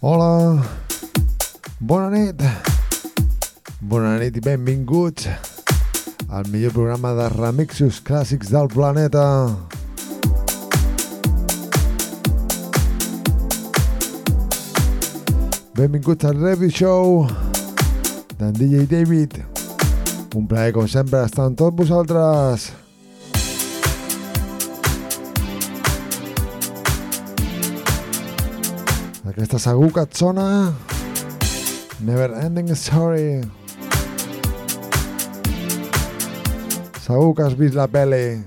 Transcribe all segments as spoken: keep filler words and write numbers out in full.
Hola, bona nit, bona nit i benvinguts al millor programa de remixos clàssics del planeta. Benvinguts al Review Show d'en D J David. Un plaer, com sempre, estar amb tots vosaltres. Aquesta segur que et sona Never Ending Story. Segur que has vist la pel·li.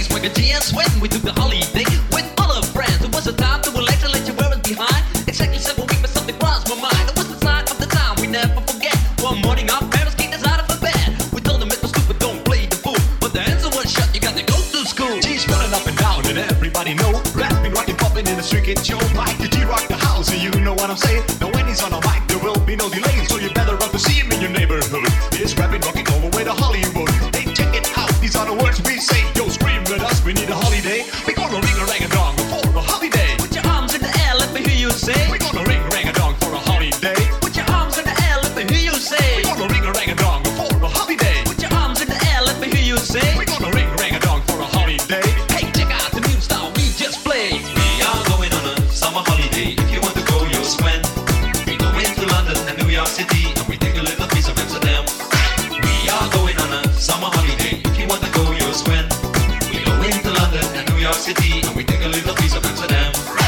When we took the holiday with all our friends, it was a time to relax and let your worries behind. Exactly. away to Hollywood. Hey, check it out, these are the words we say. Yo, scream with us, we need a holiday. We're gonna ring a rang a dong for a holiday. Put your arms in the air, let me hear you say. We're gonna ring rang a dong for a holiday. Put your arms in the air, let me hear you say. We're gonna ring a rang a dong for a holiday. Put your arms in the air, let me hear you say. We're gonna ring rang a dong for a holiday. Hey, check out the new style we just played. We are going on a summer holiday. If you want to go, you'll swim. We go into London and New York City, and we take a little piece of Amsterdam. We are going on a summer holiday. If you want to go, you'll swim. We go into London and New York City, and we take a little piece of Amsterdam.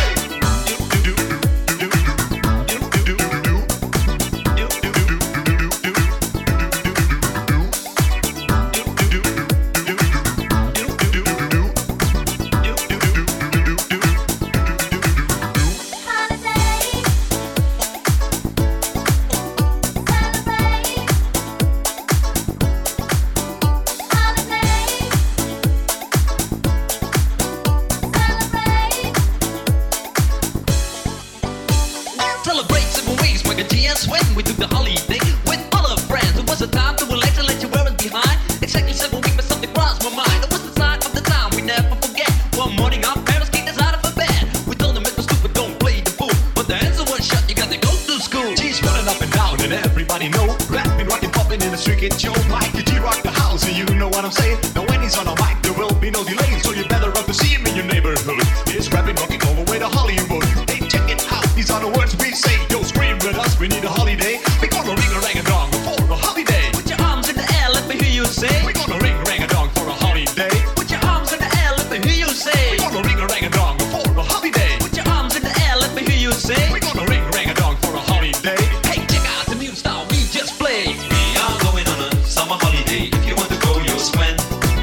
Celebrate seven weeks, make a tea and sweat. We took the holiday with all our friends. It was a time to relax and let you wear it behind. Exactly seven weeks, but something crossed my mind. It was the sign of the time we never forget. One morning, our parents kicked us out of bed. We told them it was stupid, don't play the fool. But the answer was shut, you got to go to school. G's running up and down, and everybody know. Rapping, rocking, popping in the street, get Joe. Mike, the G rock the house, and you know what I'm saying. Now when he's on a mic, there will be no delay, so you better run to see him in your neighborhood. He's rapping, rocking all the way to Hollywood. Hey, check it out, these are the words we say. Yo, scream with us, we need a holiday. We're gonna ring a rang a dong for a holiday. Put your arms in the air, let me hear you say. We're gonna ring rang a dong for a holiday. Put your arms in the air, let me hear you say. We're gonna ring a rang a dong for a holiday. Put your arms in the air, let me hear you say. We're gonna ring rang a dong for a holiday. Hey, check out the new style we just played. We are going on a summer holiday. If you want to go, you'll swim.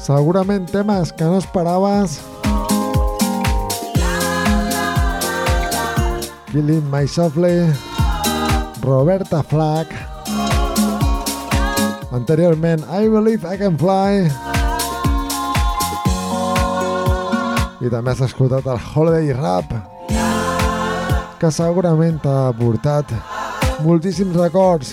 Segurament temes que no esperaves. Killing My Softly, Roberta Flack. Anteriorment, I Believe I Can Fly. I també has escoltat el Holiday Rap, que segurament t'ha portat moltíssims records.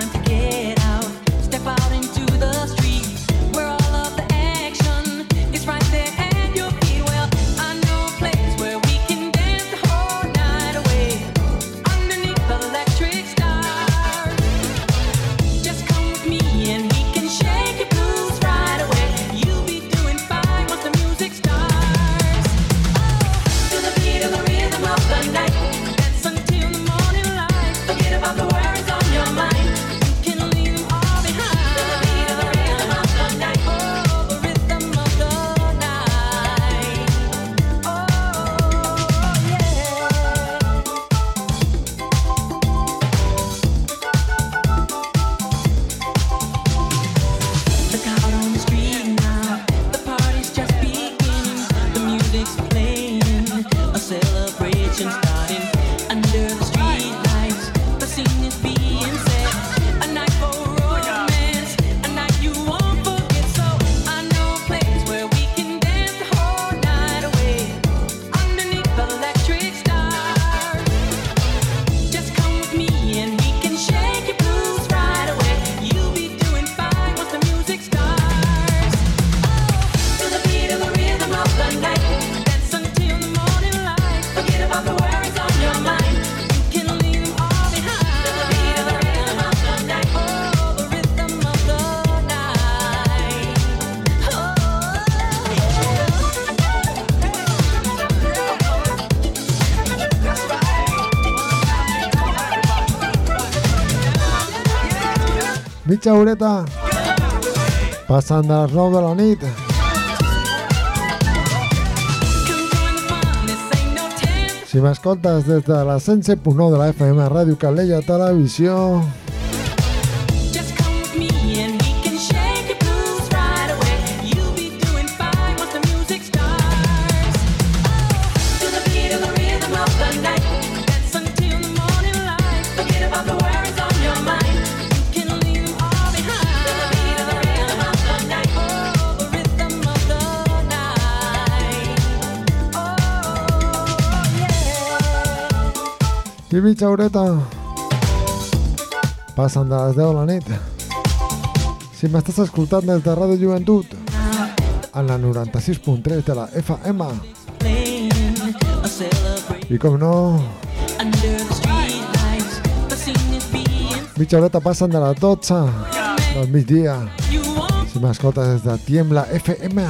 Mitja horeta passant de les nou de la nit. Si m'escoltes des de la cent set punt nou de la F M Ràdio Calella Televisió, i mitja horeta passen de les deu de la nit. Si m'estàs escoltant des de Ràdio Joventut en la noranta-sis punt tres de la F M, i com no, mitja horeta passen de les dotze del migdia. Si m'escoltes des de Tiembla F M,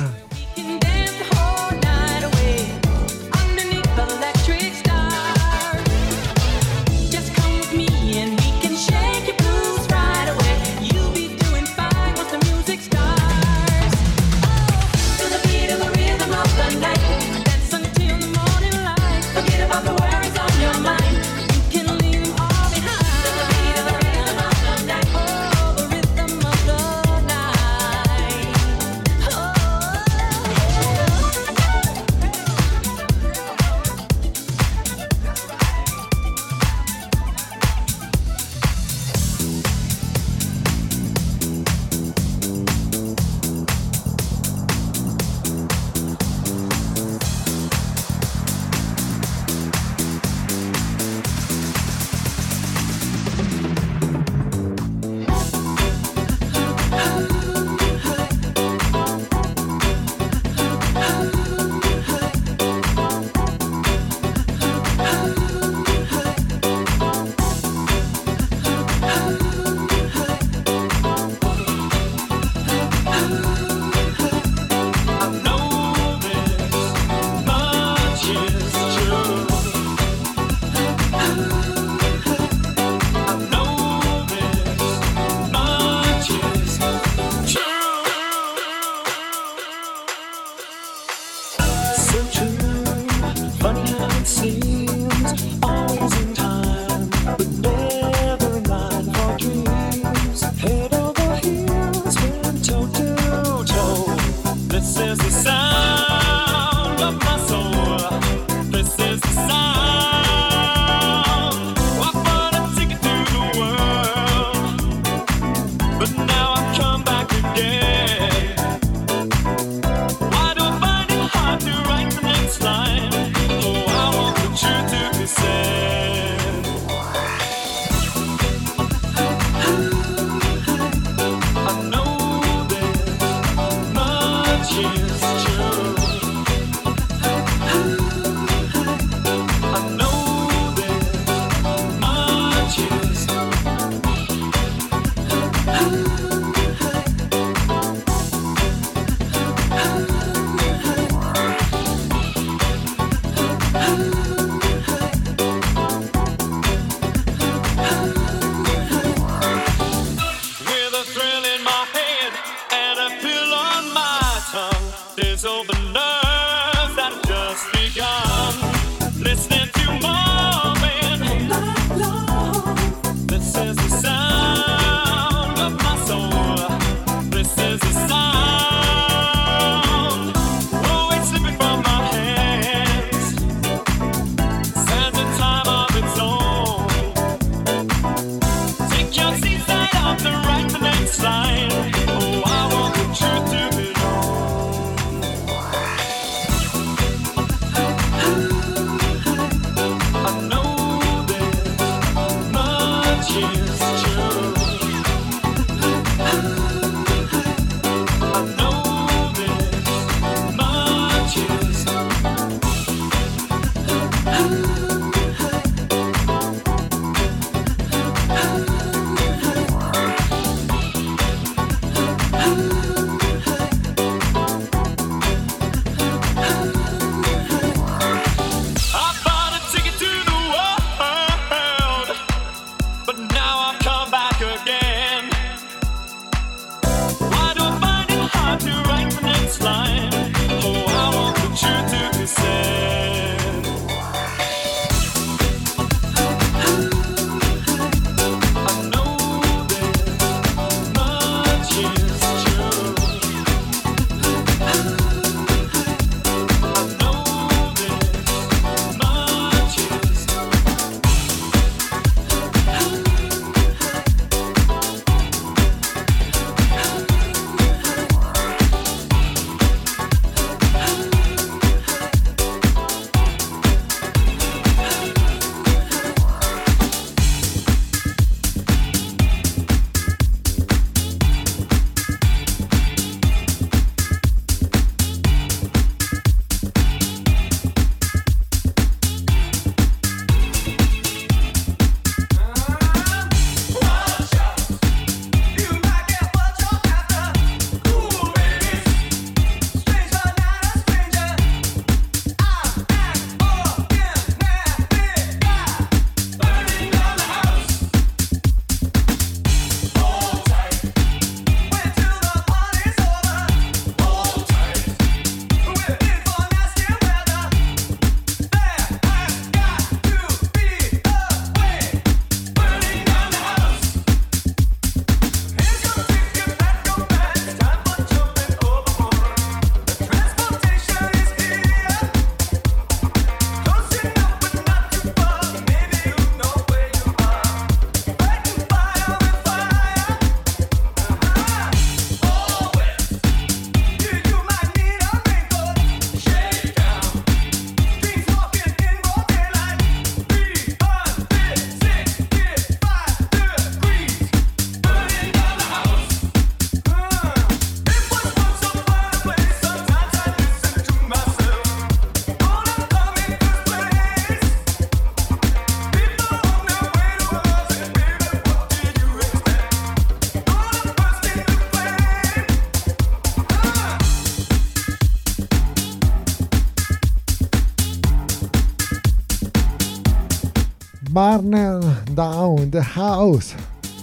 Burning Down the House.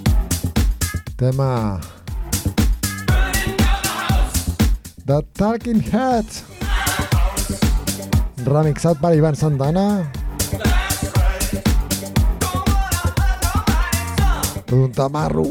Tema The Talking Heads, remixat per Ivan Santana. Un tamarro.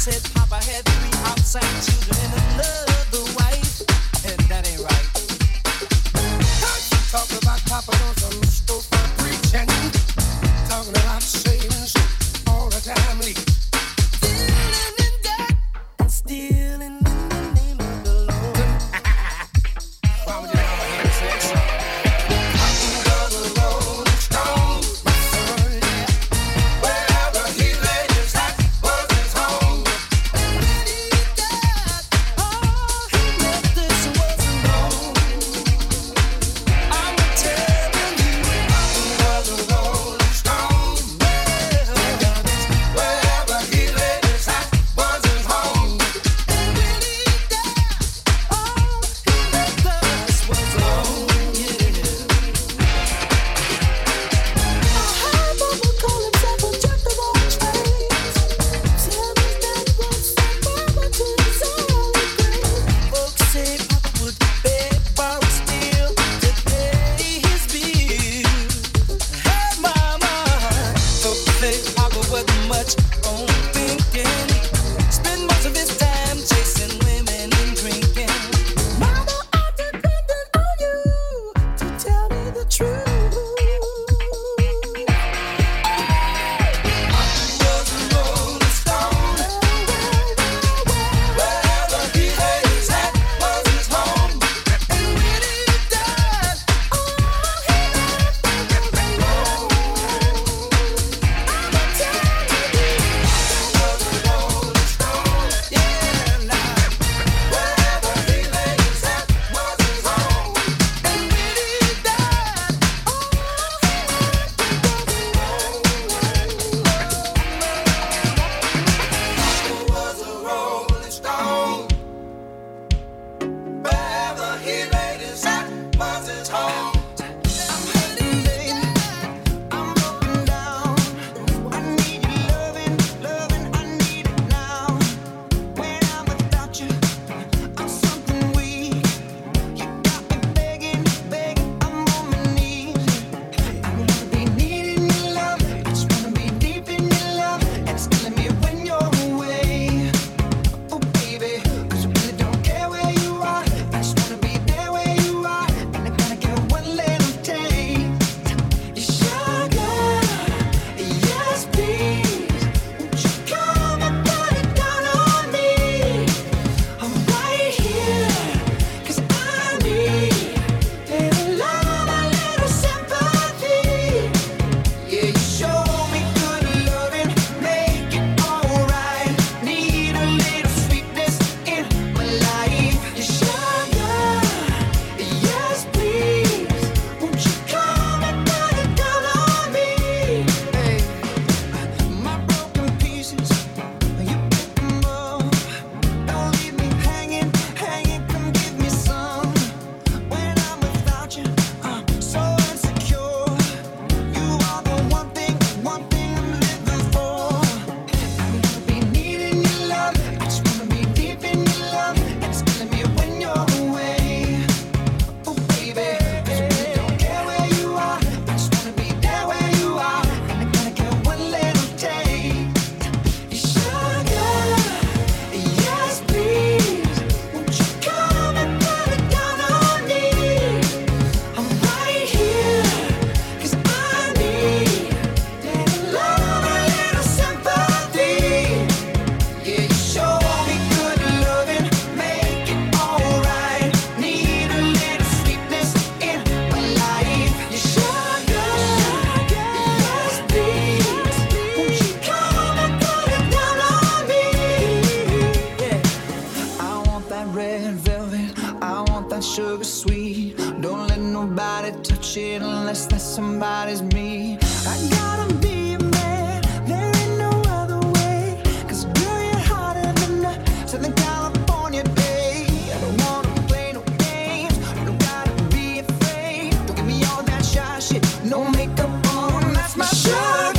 sugar sweet. Don't let nobody touch it unless that somebody's me. I gotta be a man, there ain't no other way. Cause girl, you're hotter than the Southern California day. I don't wanna play no games, you don't gotta be afraid. Don't give me all that shy shit, no makeup on, that's my sugar.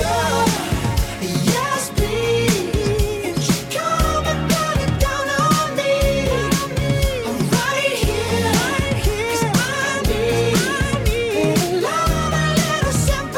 Yes, please. Simple.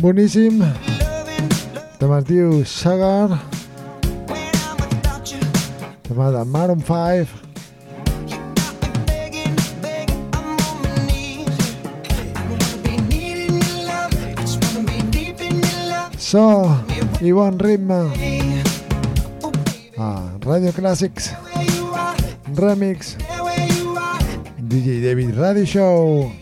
Boníssim. Tema es diu Sugar. Tema de Maroon five. So i bon ritme. Ah, Radio Clàssics Remix D J David Radio Show.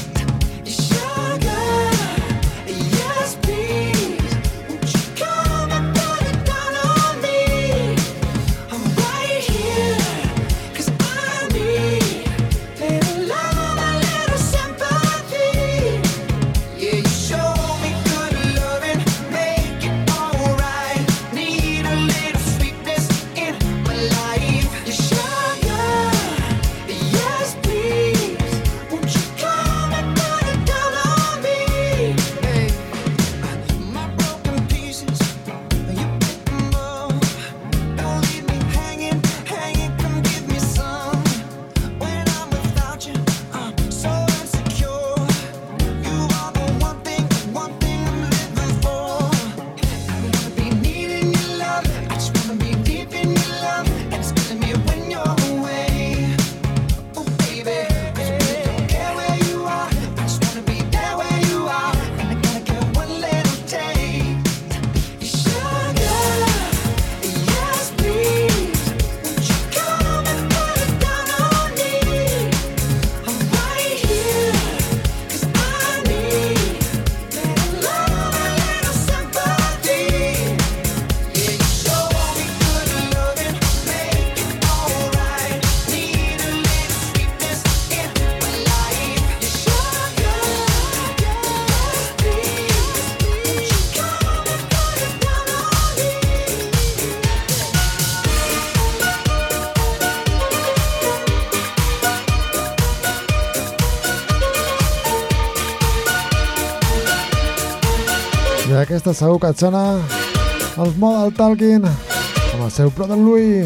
I aquesta segur que et sona els Model Talking amb el seu Brother Louie.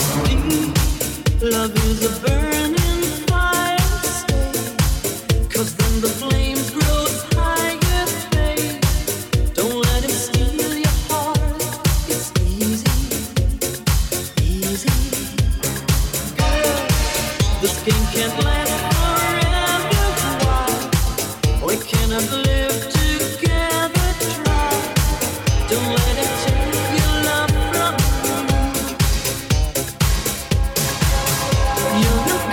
Love is a burning fire, cause then the flames grow higher, babe. Don't let him steal your heart. It's easy, easy. Girl, this game can't last forever. Why? We cannot live together. Try. Don't let him take your love from me. You're not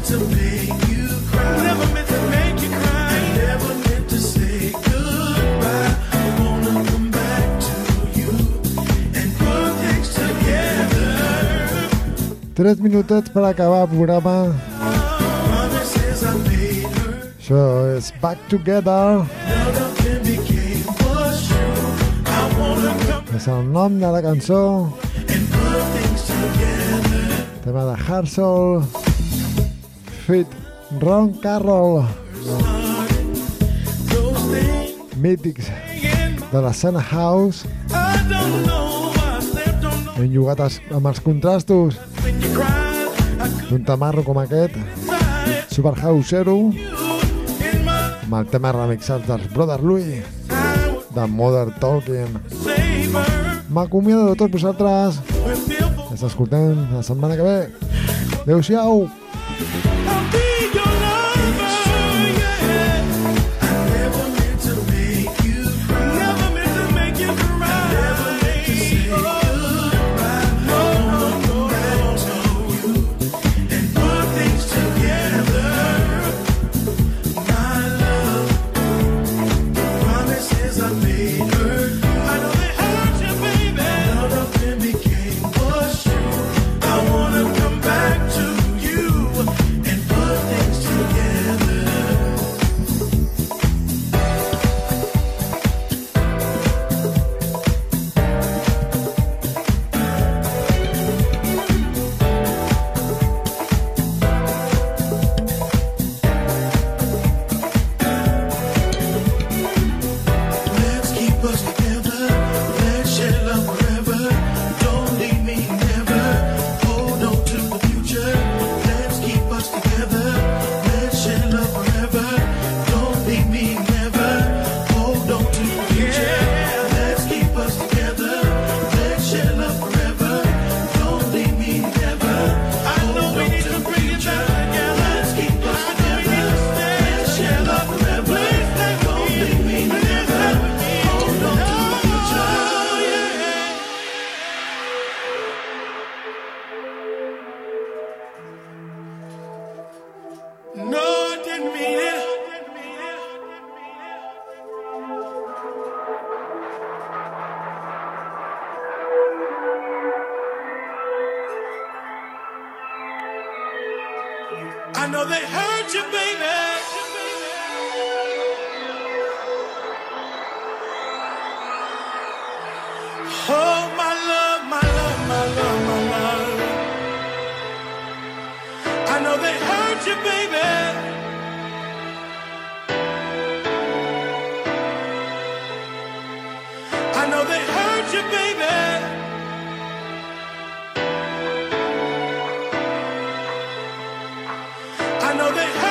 to make you cry. Never meant to make you cry. I never meant to say goodbye. I wanna come back to you and put things together. Tres minutets per acabar el programa. Promises I made her. Això és Back Together. Now nothing became what's true. I wanna come És el nom de la cançó. and put things together. Tema de Hardsoul. Fit Ron Carroll. Those things Mítics in my, de la Sana House. I don't know why I slept on no Ben jugat els- amb els contrastos when you cried. I could d'un tamarro com aquest. find Super Housero. you in my Amb el tema remixat dels Brother Louie. time. De Modern Talking. Save her. M'acomiado de tots vosaltres. We're fearful. Ens escoltem la setmana que ve. Adéu-siau. I'll be your lover, yeah. I never meant to make you cry. Never meant to make you cry. Never meant to say goodbye. No, no, no, back to you and put things together. My love, the promises I made her. I know they hurt you, baby. Now nothing became what's true. I wanna come back to you and put things together. Let's keep us together. Let's share love forever. Don't leave me never. Hold on to the future. Let's keep us together. Let's share love forever. Don't leave me never. Hold on to the future. Let's keep us together. Let's share love forever. Don't leave me never. I know we need to bring it back together. Let's keep us together. Let's share love forever. Don't leave me never. Hold on to the future. No, I didn't mean it. I know they hurt you, baby. Oh, my love, my love, my love, my love. I know they hurt you, baby. I know they hurt you, baby. I know they hurt